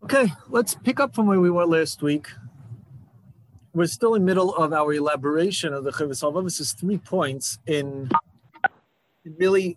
Okay, let's pick up from where we were last week. We're still in the middle of our elaboration of the Chovos HaLevavos. This is 3 points in really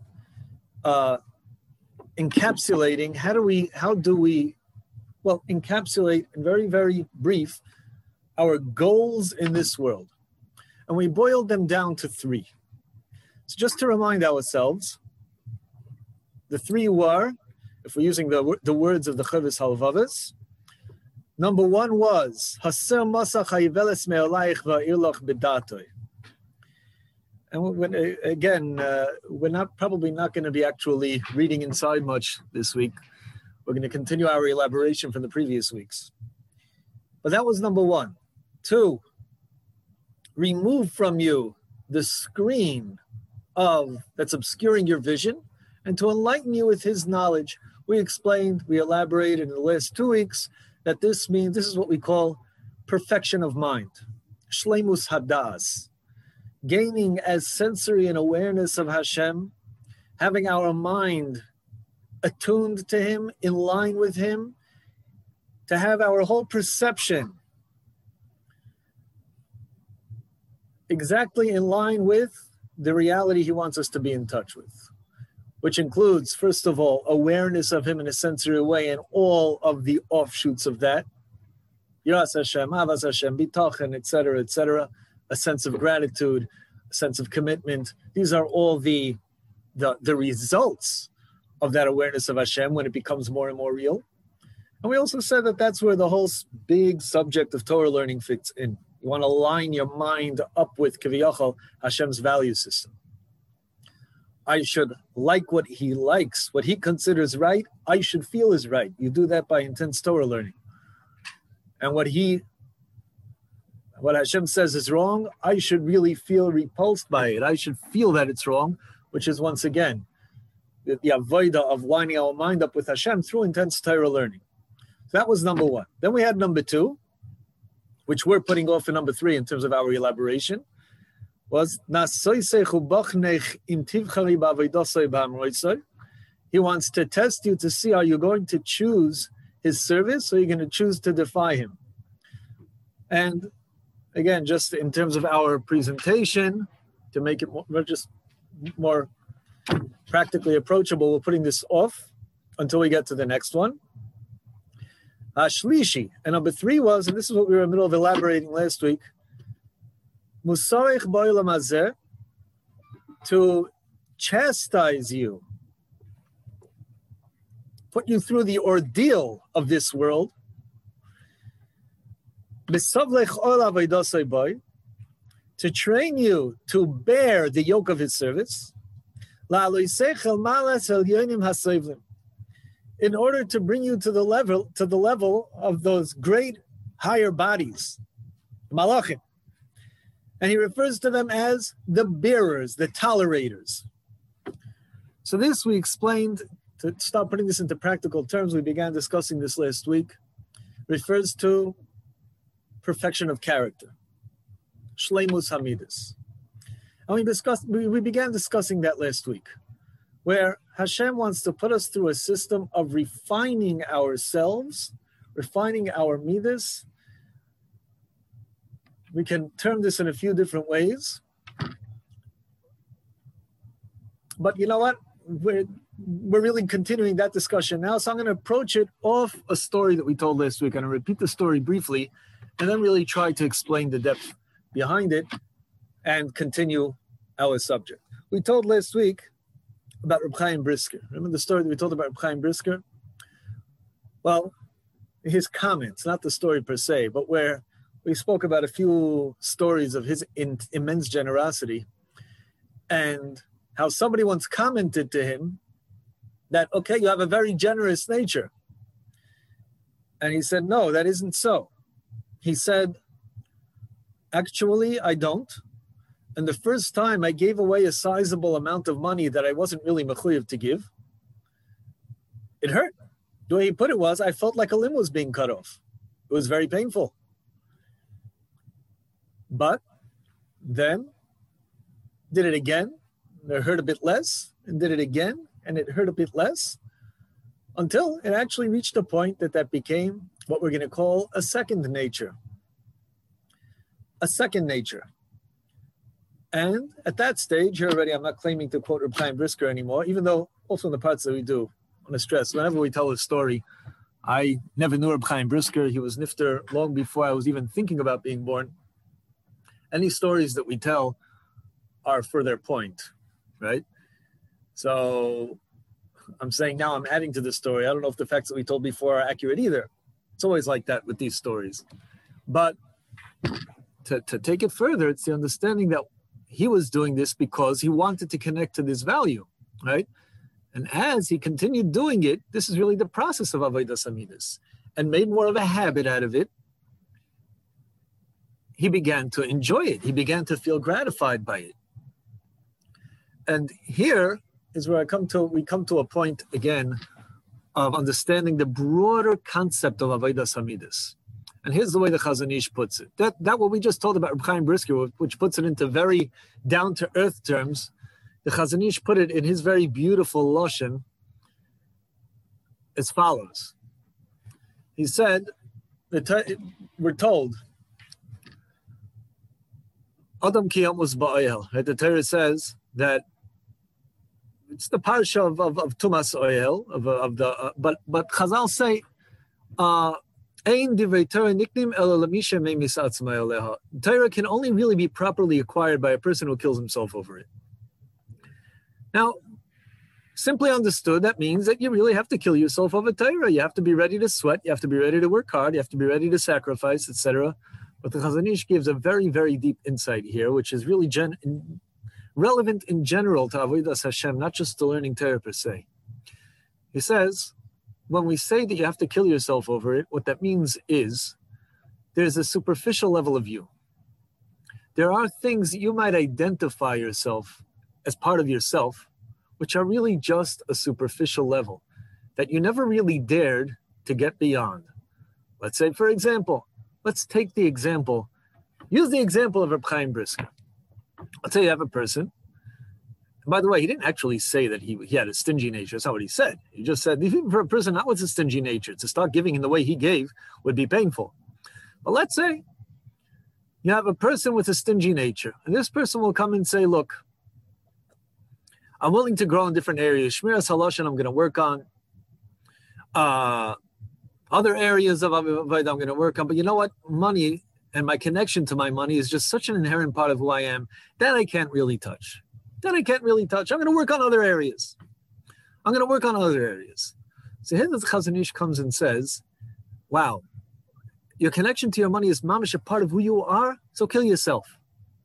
encapsulating. How do we encapsulate in very, very brief our goals in this world. And we boiled them down to 3. So just to remind ourselves, the 3 were, if we're using the words of the Chovos HaLevavos, number 1 was Haser Masach Hayiveles Me'olayich Va'irlach B'datoi. And we're probably not going to be actually reading inside much this week. We're going to continue our elaboration from the previous weeks. But that was number 1. 2, remove from you the screen that's obscuring your vision, and to enlighten you with his knowledge. We elaborated in the last 2 weeks that this is what we call perfection of mind, shleimus hadas, gaining as sensory and awareness of Hashem, having our mind attuned to him, in line with him, to have our whole perception exactly in line with the reality he wants us to be in touch with, which includes, first of all, awareness of him in a sensory way and all of the offshoots of that. Yiras Hashem, Avas Hashem, Bitachon, etc., a sense of gratitude, a sense of commitment. These are all the results of that awareness of Hashem when it becomes more and more real. And we also said that that's where the whole big subject of Torah learning fits in. You want to line your mind up with Kaviyachal, Hashem's value system. I should like what he likes, what he considers right, I should feel is right. You do that by intense Torah learning. And what Hashem says is wrong, I should really feel repulsed by it. I should feel that it's wrong, which is once again, the avodah of lining our mind up with Hashem through intense Torah learning. So that was number 1. Then we had number 2, which we're putting off in number 3 in terms of our elaboration, was he wants to test you to see, are you going to choose his service or are you going to choose to defy him? And again, just in terms of our presentation, to make it more practically approachable, we're putting this off until we get to the next one. Shlishi, and number 3 was, and this is what we were in the middle of elaborating last week, Musarich Boilam Hazeh, to chastise you, put you through the ordeal of this world, to train you to bear the yoke of his service, in order to bring you to the level of those great higher bodies, malachim. And he refers to them as the bearers, the tolerators. So this we explained, to start putting this into practical terms, we began discussing this last week, refers to perfection of character, shleimus hamidus. And we began discussing that last week, where Hashem wants to put us through a system of refining ourselves, refining our midas. We can term this in a few different ways. But you know what? We're really continuing that discussion now. So I'm going to approach it off a story that we told last week. I'm going to repeat the story briefly and then really try to explain the depth behind it and continue our subject. We told last week about Reb Chaim Brisker. Remember the story that we told about Reb Chaim Brisker? Well, his comments, not the story per se, but where we spoke about a few stories of his immense generosity and how somebody once commented to him that, okay, you have a very generous nature. And he said, no, that isn't so. He said, actually, I don't. And the first time I gave away a sizable amount of money that I wasn't really mechuyev to give, it hurt. The way he put it was, I felt like a limb was being cut off. It was very painful. But then did it again, and it hurt a bit less, and did it again, and it hurt a bit less. until it actually reached a point that became what we're going to call a second nature. A second nature. And at that stage, here already, I'm not claiming to quote Reb Chaim Brisker anymore, even though also in the parts that we do, I want to stress, whenever we tell a story, I never knew Reb Chaim Brisker. He was nifter long before I was even thinking about being born. Any stories that we tell are for their point, right? So I'm saying now I'm adding to the story. I don't know if the facts that we told before are accurate either. It's always like that with these stories. But to take it further, it's the understanding that he was doing this because he wanted to connect to this value, right? And as he continued doing it, this is really the process of Avodas Hamidus, and made more of a habit out of it. He began to enjoy it. He began to feel gratified by it. And here is where we come to a point again of understanding the broader concept of Avodas Hamidus. And here's the way the Chazon Ish puts it. That what we just told about Reb Chaim Brisker, which puts it into very down-to-earth terms, the Chazon Ish put it in his very beautiful lashon as follows. He said, we're told, Adam ki amos ba'oyel. The Torah says that it's the parsha of Tumas Oyel, but Chazal say, Torah can only really be properly acquired by a person who kills himself over it. Now, simply understood, that means that you really have to kill yourself over Torah. You have to be ready to sweat. You have to be ready to work hard. You have to be ready to sacrifice, etc. But the Chazon Ish gives a very, very deep insight here, which is really relevant in general to Avodas Hashem, not just to learning Torah per se. He says, when we say that you have to kill yourself over it, what that means is there's a superficial level of you. There are things that you might identify yourself as part of yourself, which are really just a superficial level that you never really dared to get beyond. Let's say, for example, use the example of Reb Chaim Brisker. Let's say you have a person. And by the way, he didn't actually say that he had a stingy nature. That's not what he said. He just said, even for a person not with a stingy nature, to start giving in the way he gave would be painful. But let's say you have a person with a stingy nature, and this person will come and say, look, I'm willing to grow in different areas. Shmiras Haloshen I'm going to work on. Other areas of Avodah I'm going to work on. But you know what? Money and my connection to my money is just such an inherent part of who I am that I can't really touch. I'm going to work on other areas. So here the Chazon Ish comes and says, wow, your connection to your money is mamish a part of who you are, so kill yourself.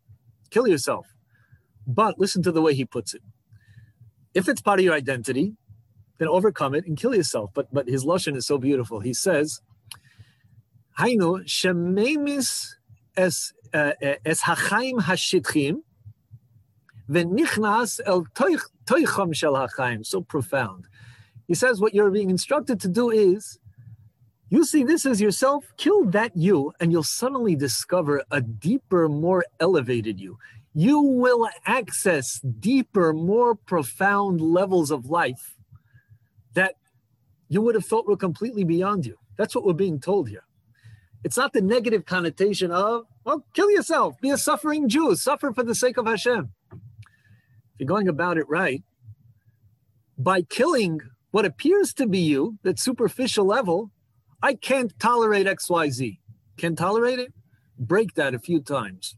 But listen to the way he puts it. If it's part of your identity, then overcome it and kill yourself. But his lashon is so beautiful. He says, Hainu shememis es hachaim hashitchim v'nichnas el toicham shel hachaim. So profound. He says what you're being instructed to do is, you see this as yourself, kill that you, and you'll suddenly discover a deeper, more elevated you. You will access deeper, more profound levels of life that you would have thought were completely beyond you. That's what we're being told here. It's not the negative connotation of, well, kill yourself, be a suffering Jew, suffer for the sake of Hashem. If you're going about it right, by killing what appears to be you, that superficial level, I can't tolerate XYZ. Can't tolerate it? Break that a few times.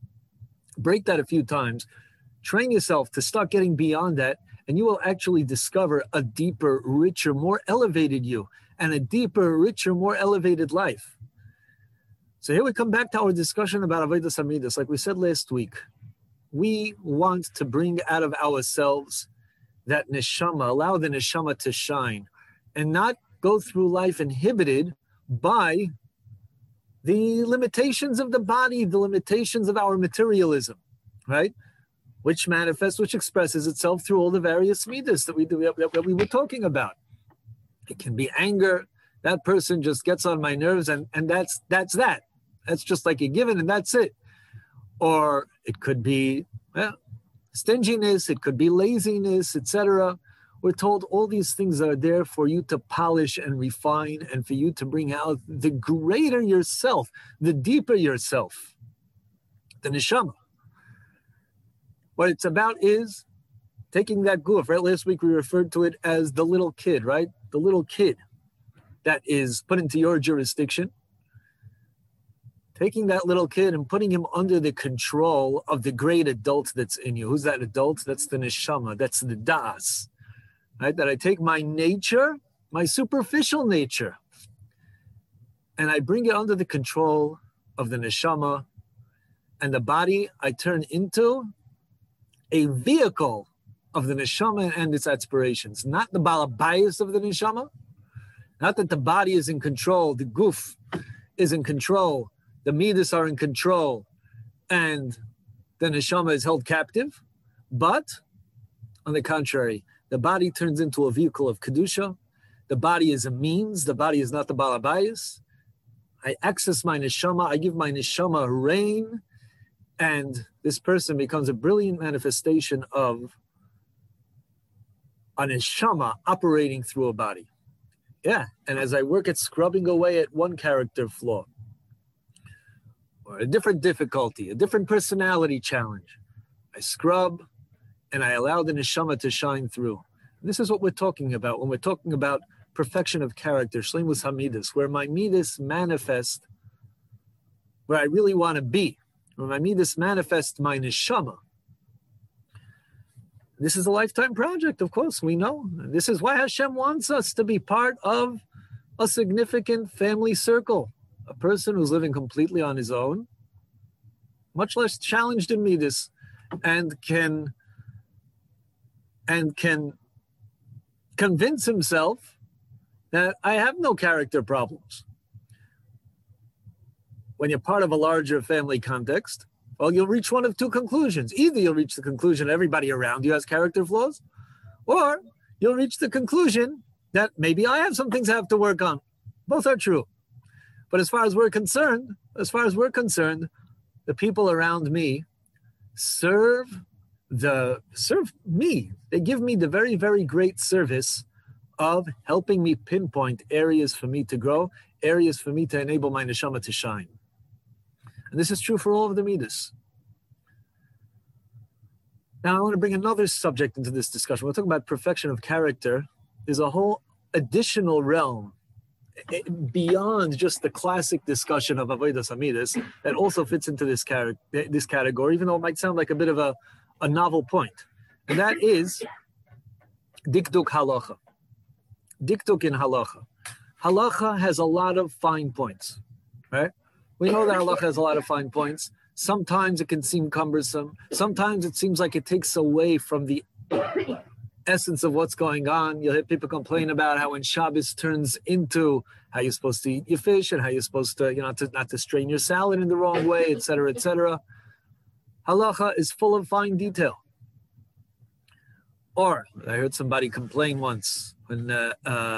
Train yourself to start getting beyond that, and you will actually discover a deeper, richer, more elevated you, and a deeper, richer, more elevated life. So here we come back to our discussion about Avodas Hamidus. Like we said last week, we want to bring out of ourselves that neshama, allow the neshama to shine, and not go through life inhibited by the limitations of the body, the limitations of our materialism, right? Which manifests, which expresses itself through all the various midas that we were talking about. It can be anger. That person just gets on my nerves, and that's that. That's just like a given, and that's it. Or it could be stinginess, it could be laziness, etc. We're told all these things are there for you to polish and refine and for you to bring out the greater yourself, the deeper yourself, the neshama. What it's about is taking that guf, right? Last week we referred to it as the little kid, right? The little kid that is put into your jurisdiction. Taking that little kid and putting him under the control of the great adult that's in you. Who's that adult? That's the neshama. That's the das. Right? That I take my nature, my superficial nature, and I bring it under the control of the neshama, and the body I turn into a vehicle of the neshama and its aspirations. Not the balabayas of the neshama, not that the body is in control, the guf is in control, the midas are in control, and the neshama is held captive, but on the contrary, the body turns into a vehicle of kedusha. The body is a means. The body is not the balabayas. I access my neshama. I give my neshama reign, and this person becomes a brilliant manifestation of a neshama operating through a body. Yeah, and as I work at scrubbing away at one character flaw, or a different difficulty, a different personality challenge, I scrub and I allow the neshama to shine through. This is what we're talking about when we're talking about perfection of character, shleimus hamidus, where my midas manifest where I really want to be, where my midas manifest my neshama. This is a lifetime project, of course, we know. This is why Hashem wants us to be part of a significant family circle. A person who's living completely on his own, much less challenged in midas, and can convince himself that I have no character problems. When you're part of a larger family context, well, you'll reach one of two conclusions. Either you'll reach the conclusion everybody around you has character flaws, or you'll reach the conclusion that maybe I have some things I have to work on. Both are true. But as far as we're concerned, the people around me serve me. They give me the very, very great service of helping me pinpoint areas for me to grow, areas for me to enable my neshama to shine. And this is true for all of the midas. Now, I want to bring another subject into this discussion. We're talking about perfection of character. There's a whole additional realm beyond just the classic discussion of avodas hamidas that also fits into this category, even though it might sound like a bit of a novel point. And that is dikduk halacha. Dikduk in halacha. Halacha has a lot of fine points, right? We know that halacha has a lot of fine points. Sometimes it can seem cumbersome. Sometimes it seems like it takes away from the essence of what's going on. You'll hear people complain about how when Shabbos turns into how you're supposed to eat your fish and how you're supposed to, not to strain your salad in the wrong way, et cetera, et cetera. Halacha is full of fine detail. Or I heard somebody complain once when it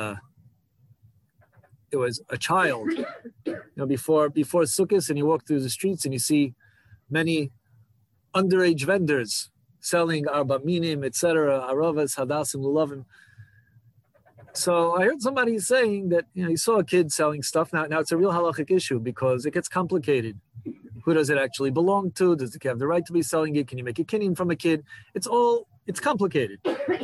was a child, before Sukkot, and you walk through the streets and you see many underage vendors selling arba minim, etc., aravas, hadasim, lulavim. So I heard somebody saying that you saw a kid selling stuff. Now it's a real halachic issue because it gets complicated. Who does it actually belong to? Does it have the right to be selling it? Can you make a kinyan from a kid? It's complicated.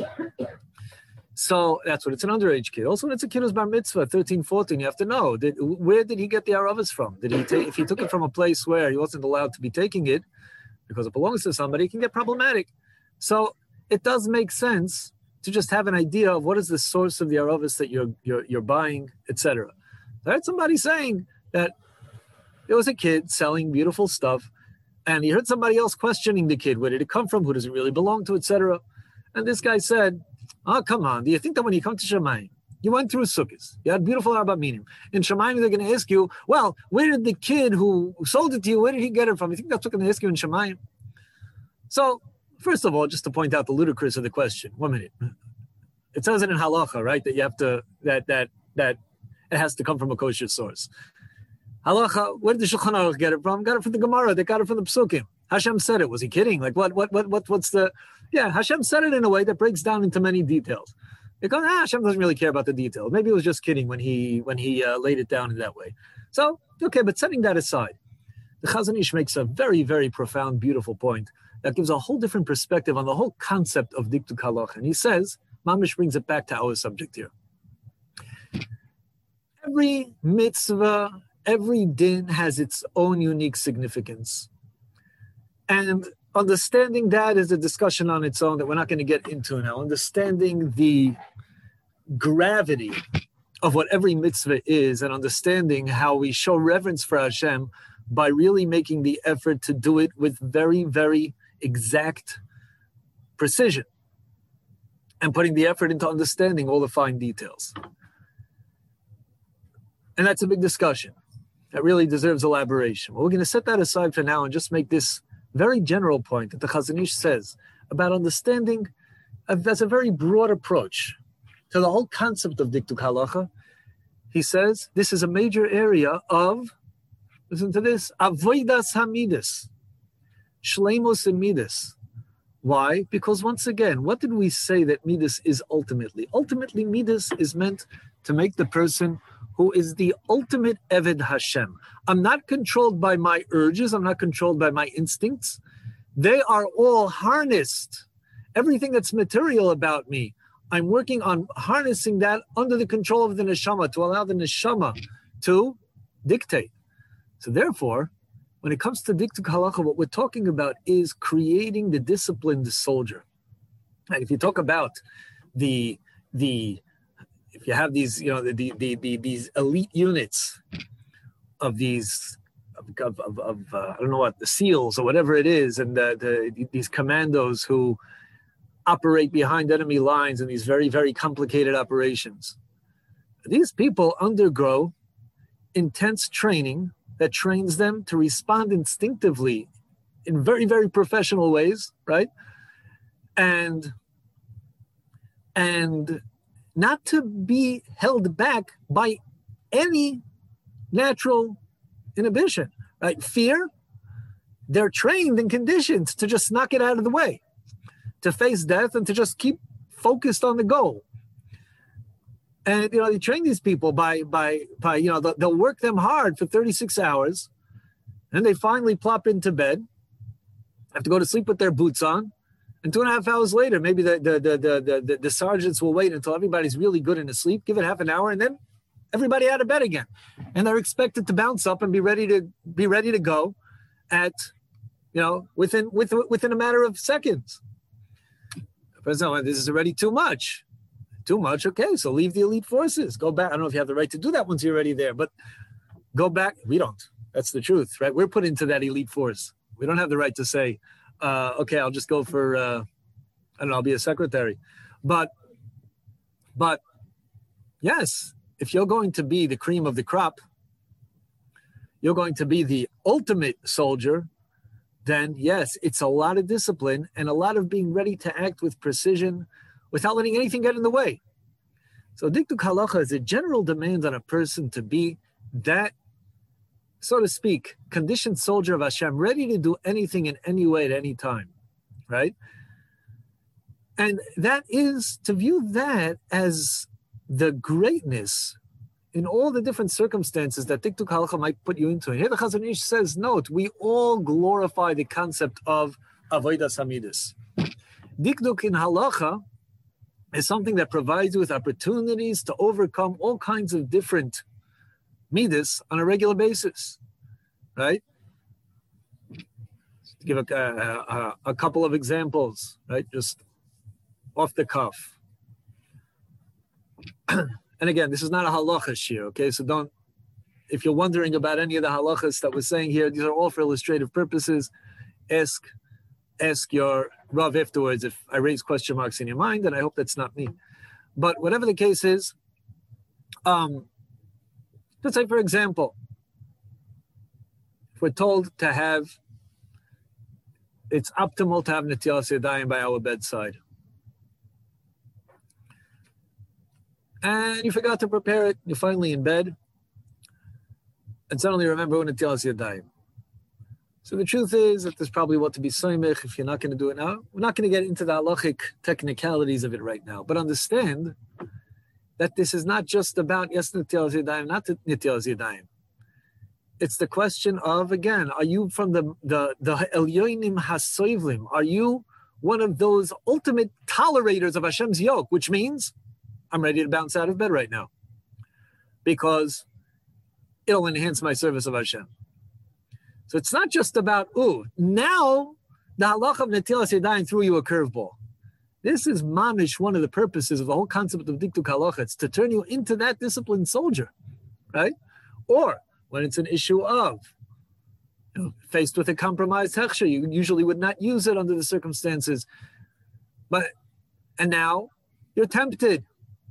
So that's what it's an underage kid. Also, when it's a kid who's bar mitzvah, 13, 14, you have to know, where did he get the aravas from? If he took it from a place where he wasn't allowed to be taking it, because it belongs to somebody, it can get problematic. So it does make sense to just have an idea of what is the source of the aravas that you're buying, etc. I heard somebody saying that there was a kid selling beautiful stuff, and he heard somebody else questioning the kid. Where did it come from? Who does it really belong to, etc. And this guy said, "Oh, come on. Do you think that when you come to Shemayim, you went through Sukkot, you had beautiful arba minim. In Shemayim, they're going to ask you, well, where did the kid who sold it to you, where did he get it from? You think that's what they're going to ask you in Shemayim?" So, first of all, just to point out the ludicrous of the question, 1 minute. It says it in halacha, right? That you have to, that it has to come from a kosher source. Halacha, where did the Shulchan Aruch get it from? Got it from the Gemara. They got it from the Psukim. Hashem said it. Was he kidding? Like what's the... Yeah, Hashem said it in a way that breaks down into many details. Because Hashem doesn't really care about the details. Maybe he was just kidding when he laid it down in that way. So, okay, but setting that aside, the Chazon Ish makes a very, very profound, beautiful point that gives a whole different perspective on the whole concept of Dikduk Halacha. And he says, Mamish brings it back to our subject here. Every mitzvah, every din has its own unique significance. And understanding that is a discussion on its own that we're not going to get into now. Understanding the gravity of what every mitzvah is and understanding how we show reverence for Hashem by really making the effort to do it with very, very exact precision and putting the effort into understanding all the fine details. And that's a big discussion that really deserves elaboration. Well, we're going to set that aside for now and just make this very general point that the Chazon Ish says about understanding that's a very broad approach to the whole concept of Dikduk Halacha. He says this is a major area of, listen to this, Avodas Hamidus, Shleimus and Midas. Why? Because once again, what did we say that Midas is ultimately? Ultimately, Midas is meant to make the person who is the ultimate Eved Hashem. I'm not controlled by my urges. I'm not controlled by my instincts. They are all harnessed. Everything that's material about me, I'm working on harnessing that under the control of the neshama to allow the neshama to dictate. So therefore, when it comes to Dikduk Halacha, what we're talking about is creating the disciplined soldier. And if you talk about if you have these, these elite units of these, I don't know what, the SEALs or whatever it is, and these commandos who operate behind enemy lines in these very, very complicated operations. These people undergo intense training that trains them to respond instinctively in very, very professional ways, right? And not to be held back by any natural inhibition, right? Fear, they're trained and conditioned to just knock it out of the way, to face death and to just keep focused on the goal. And, they train these people by they'll work them hard for 36 hours, and they finally plop into bed, have to go to sleep with their boots on, and 2.5 hours later, maybe the sergeants will wait until everybody's really good and asleep, give it half an hour, and then everybody out of bed again. And they're expected to bounce up and be ready to go at, within a matter of seconds. President, this is already too much. Too much, okay, so leave the elite forces. Go back. I don't know if you have the right to do that once you're already there, but go back. We don't. That's the truth, right? We're put into that elite force. We don't have the right to say, okay, I'll just go for, I'll be a secretary. But yes, if you're going to be the cream of the crop, you're going to be the ultimate soldier, then yes, it's a lot of discipline and a lot of being ready to act with precision without letting anything get in the way. So Dikduk Halacha is a general demand on a person to be that, so to speak, conditioned soldier of Hashem, ready to do anything in any way at any time, right? And that is to view that as the greatness in all the different circumstances that Dikduk Halacha might put you into. And here the Chazon Ish says, note, we all glorify the concept of Avodas Hamidus. Dikduk in Halacha is something that provides you with opportunities to overcome all kinds of different midas on a regular basis, right? To give a couple of examples, right? Just off the cuff. And again, this is not a halacha shir, okay? So don't, if you're wondering about any of the halachas that we're saying here, these are all for illustrative purposes. Ask your Rav afterwards if I raise question marks in your mind, and I hope that's not me. But whatever the case is, let's say, for example, if we're told to have, it's optimal to have Netilas Yadayim by our bedside. And you forgot to prepare it, you're finally in bed, and suddenly remember when Netilas Yadayim. So the truth is that there's probably what to be soymech if you're not going to do it now. We're not going to get into the halachic technicalities of it right now, but understand that this is not just about yes netilas yadayim, not netilas yadayim. It's the question of, again, are you from the elyonim hasoivlim? Are you one of those ultimate tolerators of Hashem's yoke, which means I'm ready to bounce out of bed right now because it'll enhance my service of Hashem. So it's not just about, now the halach of netilas yadayim threw you a curveball. This is mamish, one of the purposes of the whole concept of diktuk halacha. It's to turn you into that disciplined soldier, right? Or when it's an issue of, faced with a compromised hechsher, you usually would not use it under the circumstances. And now you're tempted.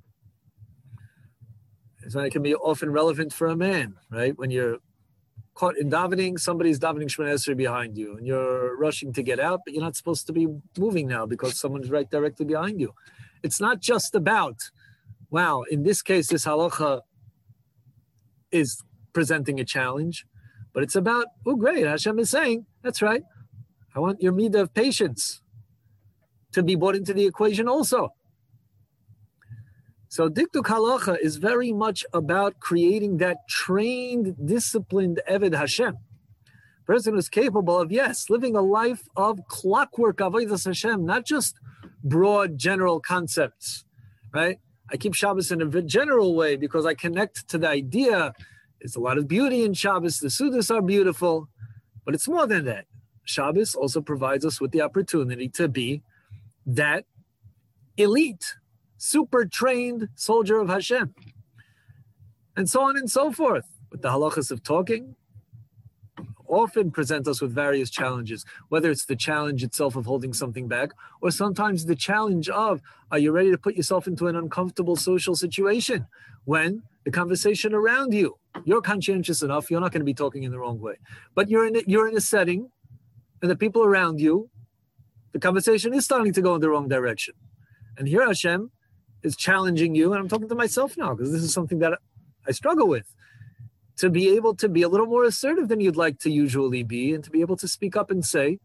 So it can be often relevant for a man, right? When you're caught in davening, somebody's davening Shemona Esrei behind you, and you're rushing to get out, but you're not supposed to be moving now because someone's right directly behind you. It's not just about, wow, in this case, this halacha is presenting a challenge, but it's about, great, Hashem is saying, that's right, I want your midah of patience to be brought into the equation also. So diktuk halacha is very much about creating that trained, disciplined Eved Hashem. Person who's capable of, living a life of clockwork avodas Hashem, not just broad general concepts, right? I keep Shabbos in a general way because I connect to the idea. There's a lot of beauty in Shabbos. The Sudas are beautiful, but it's more than that. Shabbos also provides us with the opportunity to be that elite, super trained soldier of Hashem, and so on and so forth. But the halachas of talking often present us with various challenges, whether it's the challenge itself of holding something back, or sometimes the challenge of, are you ready to put yourself into an uncomfortable social situation when the conversation around you, you're conscientious enough, you're not going to be talking in the wrong way, but you're in a setting, and the people around you, the conversation is starting to go in the wrong direction. And here Hashem is challenging you, and I'm talking to myself now because this is something that I struggle with, to be able to be a little more assertive than you'd like to usually be, and to be able to speak up and say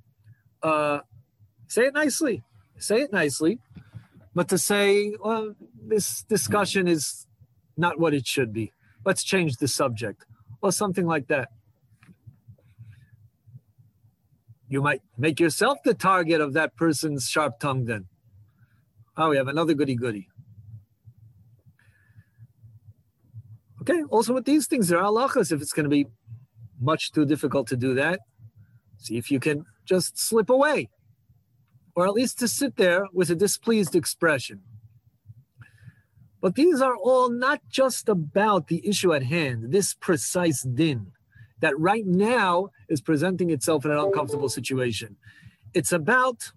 it nicely, but to say, well, this discussion is not what it should be. Let's change the subject, or something like that. You might make yourself the target of that person's sharp tongue then. Oh, we have another goody-goody. Okay, also with these things, there are halachas. If it's going to be much too difficult to do that, see if you can just slip away, or at least to sit there with a displeased expression. But these are all not just about the issue at hand, this precise din that right now is presenting itself in an uncomfortable situation. It's about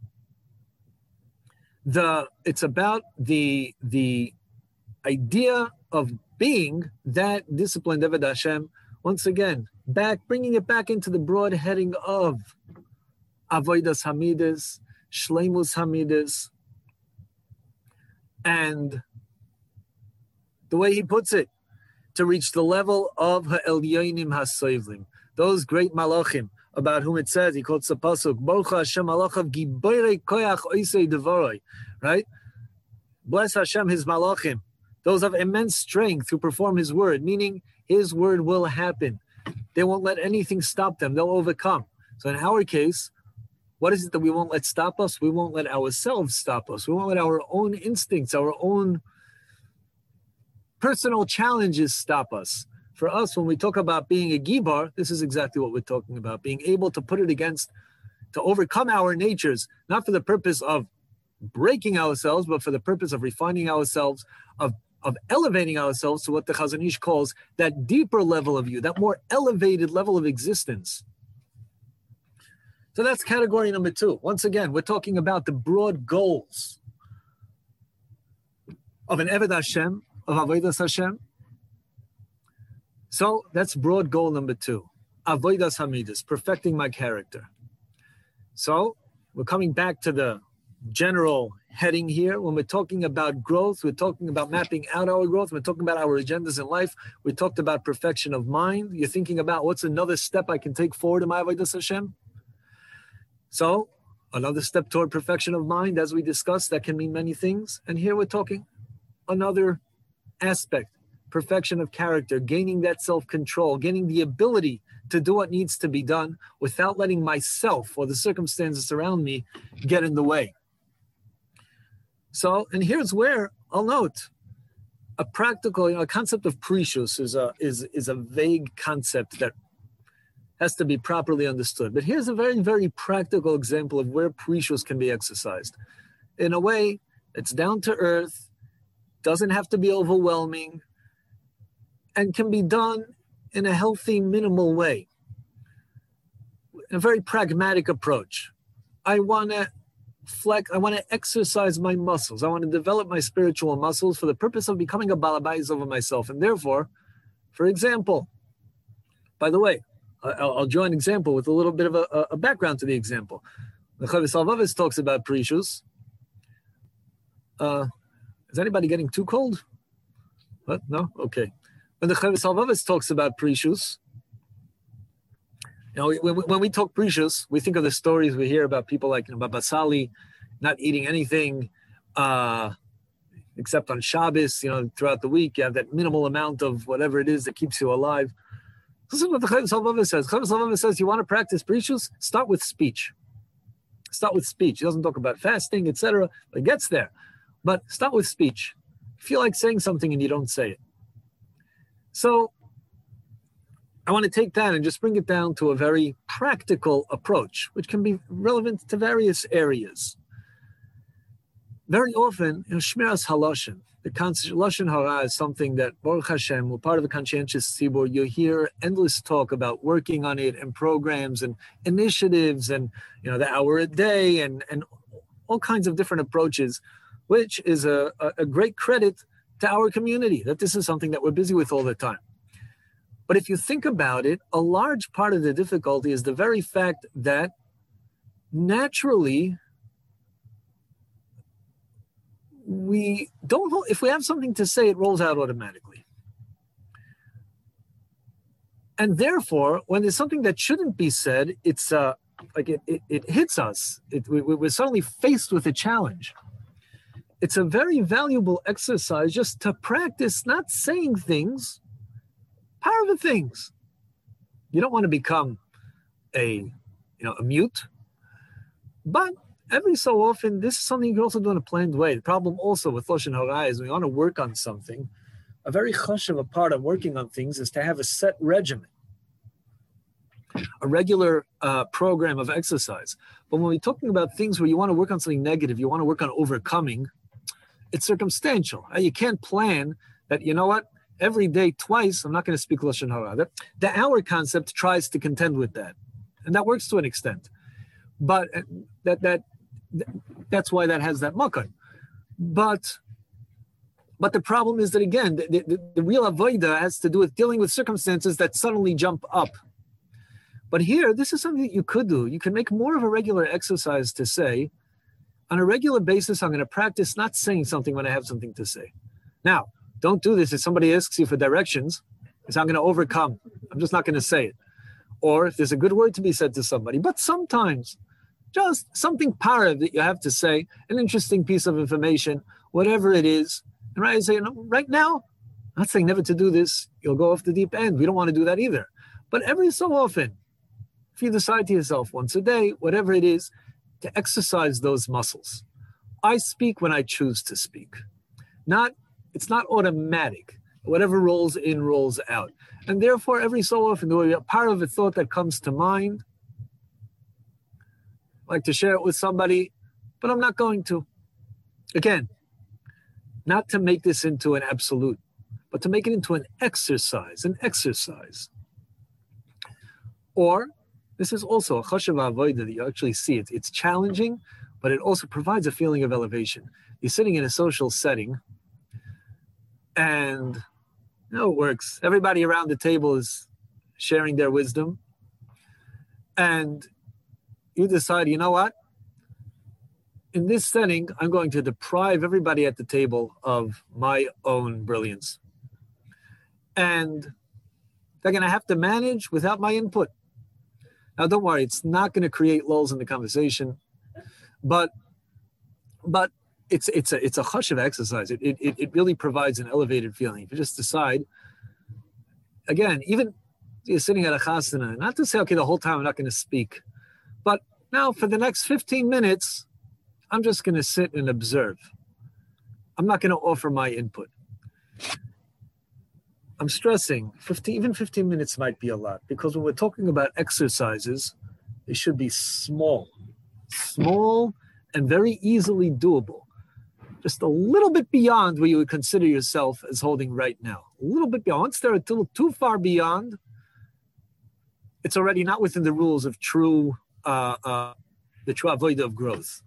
the idea of being that disciplined Eved Hashem, once again, bringing it back into the broad heading of Avodas Hamidus, Shleimus Hamidus, and the way he puts it, to reach the level of Ha'elyonim HaSoivlim, those great malachim about whom it says, he quotes the pasuk, Baruch Hashem malachav giborei koyach oisei devoroi, right? Bless Hashem, his malachim, those of immense strength who perform his word, meaning his word will happen. They won't let anything stop them. They'll overcome. So in our case, what is it that we won't let stop us? We won't let ourselves stop us. We won't let our own instincts, our own personal challenges stop us. For us, when we talk about being a gibar, this is exactly what we're talking about, being able to put it against, to overcome our natures, not for the purpose of breaking ourselves, but for the purpose of refining ourselves, of elevating ourselves to what the Chazon Ish calls that deeper level of you, that more elevated level of existence. So that's category number 2. Once again, we're talking about the broad goals of an Eved Hashem, of Avodas Hashem. So that's broad goal number 2. Avodas Hamidus, perfecting my character. So we're coming back to the general heading here. When we're talking about growth, we're talking about mapping out our growth. We're talking about our agendas in life. We talked about perfection of mind. You're thinking about what's another step I can take forward in my avodas Hashem. So another step toward perfection of mind, as we discussed, that can mean many things. And here we're talking another aspect, perfection of character, gaining that self-control, gaining the ability to do what needs to be done without letting myself or the circumstances around me get in the way. So, and here's where I'll note a practical, a concept of precious is a vague concept that has to be properly understood. But here's a very, very practical example of where precious can be exercised in a way that's down to earth, doesn't have to be overwhelming, and can be done in a healthy, minimal way. A very pragmatic approach. I want to exercise my muscles. I want to develop my spiritual muscles for the purpose of becoming a balabais over myself. And therefore, for example, by the way, I'll draw an example with a little bit of a background to the example. The Chavis Alvavis talks about precious. Is anybody getting too cold? What? No? Okay. When the Chavis Alvavis talks about precious, when we talk precious, we think of the stories we hear about people like Baba Sali not eating anything except on Shabbos, throughout the week. You have that minimal amount of whatever it is that keeps you alive. This is what the Chavis Alvavis says. Chavis Alvavis says, you want to practice precious? Start with speech. Start with speech. He doesn't talk about fasting, etc. But it gets there. But start with speech. You feel like saying something and you don't say it. So I want to take that and just bring it down to a very practical approach, which can be relevant to various areas. Very often, Shmiras Haloshin, the concept Lashon Hara is something that, Baruch Hashem, we're part of a conscientious tzibur. You hear endless talk about working on it and programs and initiatives and, the hour a day and all kinds of different approaches, which is a great credit to our community, that this is something that we're busy with all the time. But if you think about it, a large part of the difficulty is the very fact that naturally we don't, if we have something to say, it rolls out automatically. And therefore, when there's something that shouldn't be said, it's it hits us. We're suddenly faced with a challenge. It's a very valuable exercise just to practice not saying things, powerful things. You don't want to become a mute, but every so often, this is something you can also do in a planned way. The problem also with Lashon Hara is when you want to work on something, a very chashuv part of working on things is to have a set regimen, a regular program of exercise. But when we're talking about things where you want to work on something negative, you want to work on overcoming, it's circumstantial. You can't plan that, every day, twice, I'm not going to speak Lashon Hara. The hour concept tries to contend with that. And that works to an extent. But that's why that has that makkah. But the problem is that, again, the real avodah has to do with dealing with circumstances that suddenly jump up. But here, this is something that you could do. You can make more of a regular exercise to say, on a regular basis, I'm going to practice not saying something when I have something to say. Now, don't do this if somebody asks you for directions, because I'm going to overcome. I'm just not going to say it. Or if there's a good word to be said to somebody. But sometimes, just something parav that you have to say, an interesting piece of information, whatever it is. And right, I say, right now, I'm not saying never to do this. You'll go off the deep end. We don't want to do that either. But every so often, if you decide to yourself once a day, whatever it is, to exercise those muscles. I speak when I choose to speak. It's not automatic. Whatever rolls in, rolls out. And therefore, every so often, there will be a part of a thought that comes to mind. I like to share it with somebody, but I'm not going to. Again, not to make this into an absolute, but to make it into an exercise. Or, this is also a chashuv avodah that you actually see. It's challenging, but it also provides a feeling of elevation. You're sitting in a social setting, and it works. Everybody around the table is sharing their wisdom, and you decide, you know what? in this setting, I'm going to deprive everybody at the table of my own brilliance. And they're going to have to manage without my input. Now, don't worry, it's not going to create lulls in the conversation, but it's a hush of exercise. It really provides an elevated feeling. If you just decide, again, even you're sitting at a chasana, not to say, okay, the whole time I'm not going to speak, but now for the next 15 minutes, I'm just going to sit and observe. I'm not going to offer my input. I'm stressing, even 15 minutes might be a lot, because when we're talking about exercises, they should be small and very easily doable. Just a little bit beyond where you would consider yourself as holding right now. A little bit beyond. Once they're a little too far beyond, it's already not within the rules of the true avodah of growth.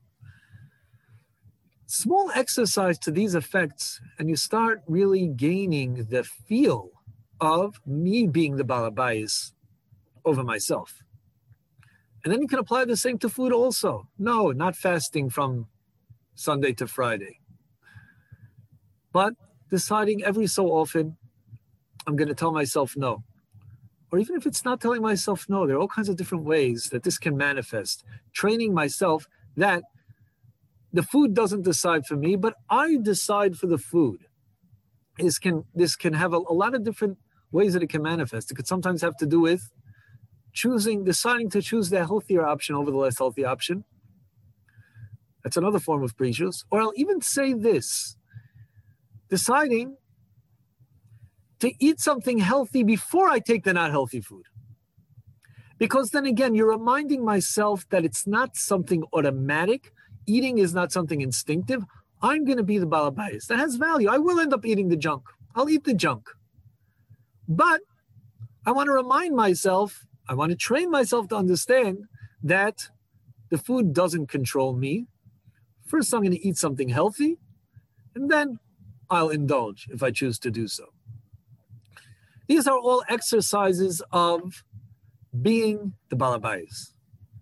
Small exercise to these effects, and you start really gaining the feel of me being the Baal HaBayis over myself. And then you can apply the same to food also. No, not fasting from Sunday to Friday, but deciding every so often, I'm going to tell myself no. Or even if it's not telling myself no, there are all kinds of different ways that this can manifest. Training myself that the food doesn't decide for me, but I decide for the food. This can have a lot of different ways that it can manifest. It could sometimes have to do with deciding to choose the healthier option over the less healthy option. That's another form of precious. Or I'll even say this, deciding to eat something healthy before I take the not healthy food. Because then again, you're reminding myself that it's not something automatic. Eating is not something instinctive. I'm going to be the Baal HaBayis. That has value. I will end up eating the junk. I'll eat the junk. But I want to remind myself, I want to train myself to understand that the food doesn't control me. First, I'm going to eat something healthy, and then I'll indulge if I choose to do so. These are all exercises of being the Baal HaBayis.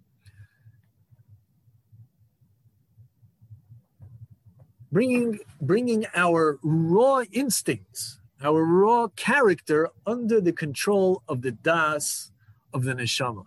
Bringing our raw instincts, our raw character under the control of the das of the neshama.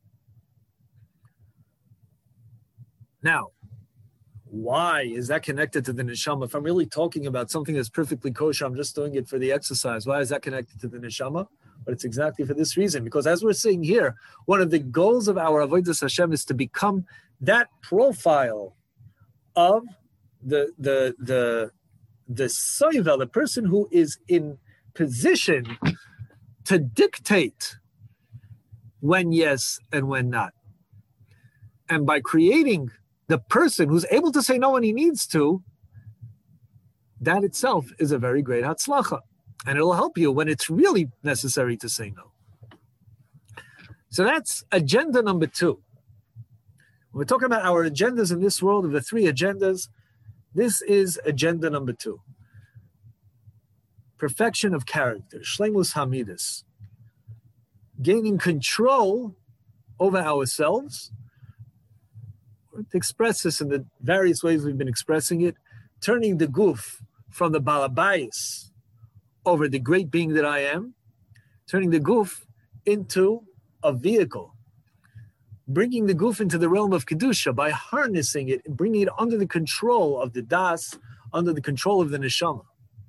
Now, why is that connected to the neshama? If I'm really talking about something that's perfectly kosher, I'm just doing it for the exercise. Why is that connected to the neshama? But it's exactly for this reason. Because as we're seeing here, one of the goals of our avodas Hashem is to become that profile of the soivel, the person who is in position to dictate when yes and when not. And by creating the person who's able to say no when he needs to, that itself is a very great hatzlacha. And it'll help you when it's really necessary to say no. So that's agenda number 2. When we're talking about our agendas in this world, of the 3 agendas, this is agenda number 2. Perfection of character, shleimus hamidus. Gaining control over ourselves. To express this in the various ways we've been expressing it, turning the guf from the Baal HaBayis over the great being that I am, turning the guf into a vehicle, bringing the guf into the realm of Kedusha by harnessing it and bringing it under the control of the das, under the control of the neshama.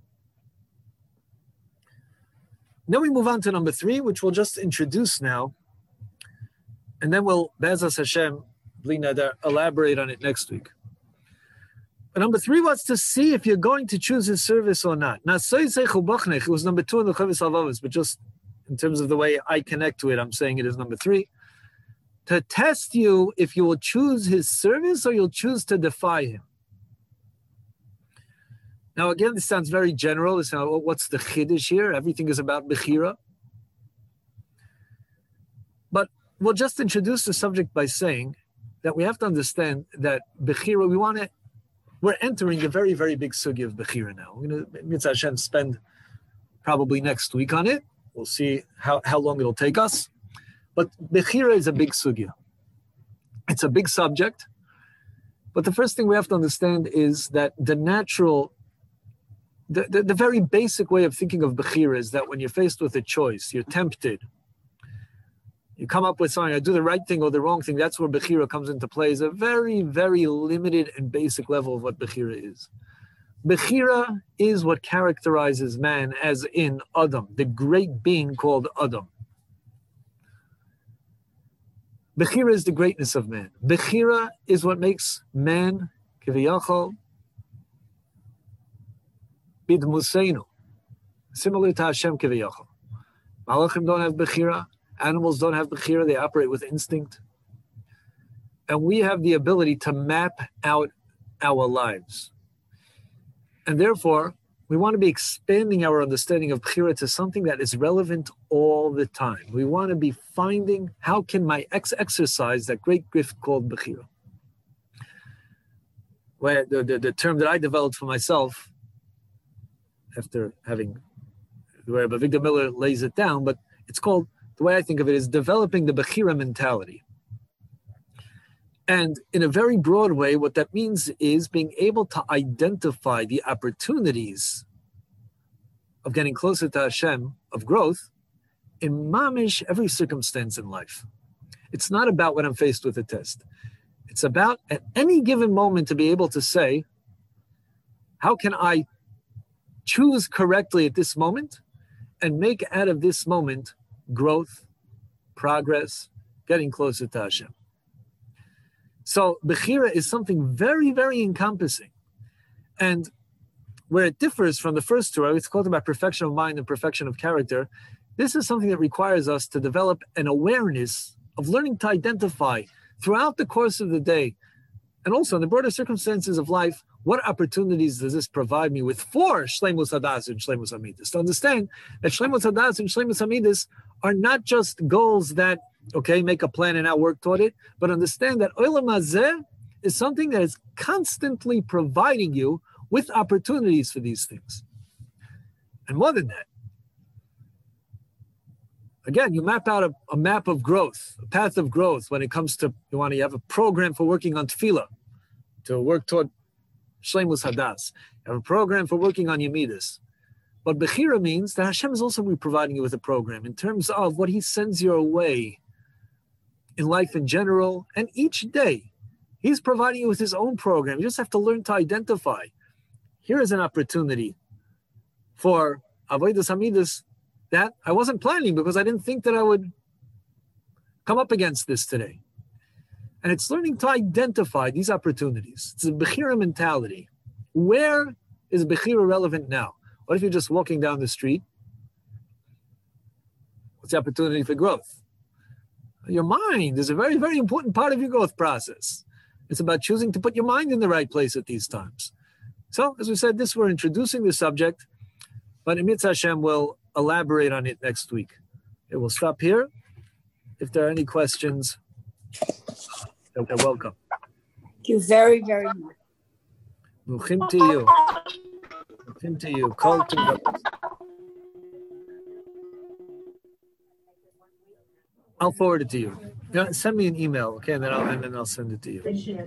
Then we move on to number 3, which we'll just introduce now, and then we'll, Be'ezras Hashem, Bli Neder, elaborate on it next week. But number 3 was to see if you're going to choose his service or not. Now, it was number 2 in the Chavis Halvavos, but just in terms of the way I connect to it, I'm saying it is number 3. To test you if you will choose his service or you'll choose to defy him. Now, again, this sounds very general. What's the chiddush here? Everything is about bechira. But we'll just introduce the subject by saying that we have to understand that bechira, we're entering a very, very big sugya of bechira now. We're going to, Mitzvah Hashem, spend probably next week on it. We'll see how long it'll take us. But bechira is a big sugya. It's a big subject. But the first thing we have to understand is that the very basic way of thinking of Bechira is that when you're faced with a choice, you're tempted, you come up with something, I do the right thing or the wrong thing, that's where Bechira comes into play, is a very, very limited and basic level of what Bechira is. Bechira is what characterizes man, as in Adam, the great being called Adam. Bechira is the greatness of man. Bechira is what makes man, Kiviyachol, Bidmuseinu, similar to Hashem Kiviyachol. Malachim don't have Bechira. Animals don't have Bechira. They operate with instinct. And we have the ability to map out our lives. And therefore, we want to be expanding our understanding of Bechira to something that is relevant all the time. We want to be finding, how can my exercise that great gift called Bechira? Where the term that I developed for myself, after having, where Avigdor Miller lays it down, but it's called, the way I think of it is developing the Bechira mentality. And in a very broad way, what that means is being able to identify the opportunities of getting closer to Hashem, of growth, in mamish every circumstance in life. It's not about when I'm faced with a test. It's about at any given moment to be able to say, how can I choose correctly at this moment and make out of this moment growth, progress, getting closer to Hashem. So Bechira is something very, very encompassing. And where it differs from the first two, it's called about perfection of mind and perfection of character. This is something that requires us to develop an awareness of learning to identify throughout the course of the day, and also in the broader circumstances of life, what opportunities does this provide me with for Shleimus Hadas and Shleimus Hamidus? To understand that Shleimus Hadas and Shleimus Hamidus are not just goals that, okay, make a plan and now work toward it, but understand that Olam Hazeh is something that is constantly providing you with opportunities for these things. And more than that, again, you map out a map of growth, a path of growth when it comes to, you have a program for working on tefillah, to work toward Shleimus Hadas. You have a program for working on Yemidus. But Bechira means that Hashem is also providing you with a program in terms of what He sends your way in life in general, and each day He's providing you with His own program. You just have to learn to identify. Here is an opportunity for Avodas Hamidus that I wasn't planning because I didn't think that I would come up against this today. And it's learning to identify these opportunities. It's a Bechira mentality. Where is Bechira relevant now? What if you're just walking down the street? What's the opportunity for growth? Your mind is a very, very important part of your growth process. It's about choosing to put your mind in the right place at these times. So, as we said, we're introducing the subject, but Emitz Hashem will elaborate on it next week. Okay, we'll stop here. If there are any questions, they're welcome. Thank you very, very much. Bruchim to you. Bruchim to you. Kol tov. I'll forward it to you. Send me an email, okay, and then I'll send it to you.